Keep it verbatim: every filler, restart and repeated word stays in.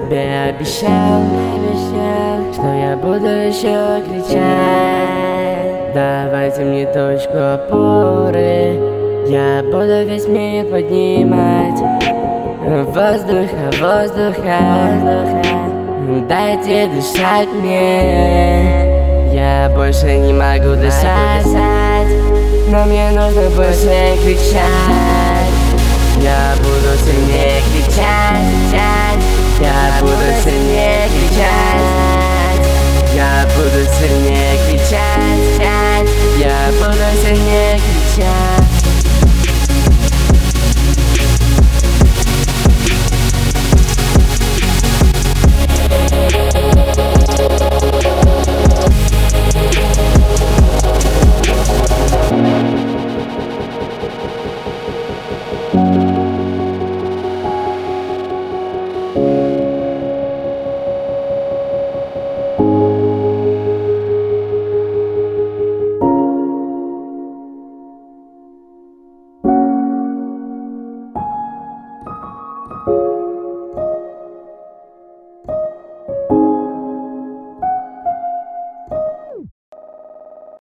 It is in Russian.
тебе обещал, обещал, что я буду еще кричать. Давайте мне точку опоры, я буду весь мир поднимать. Воздуха, воздуха, воздуха, дайте дышать мне. Я больше не могу дышать, но мне нужно больше кричать. Я буду сильнее кричать.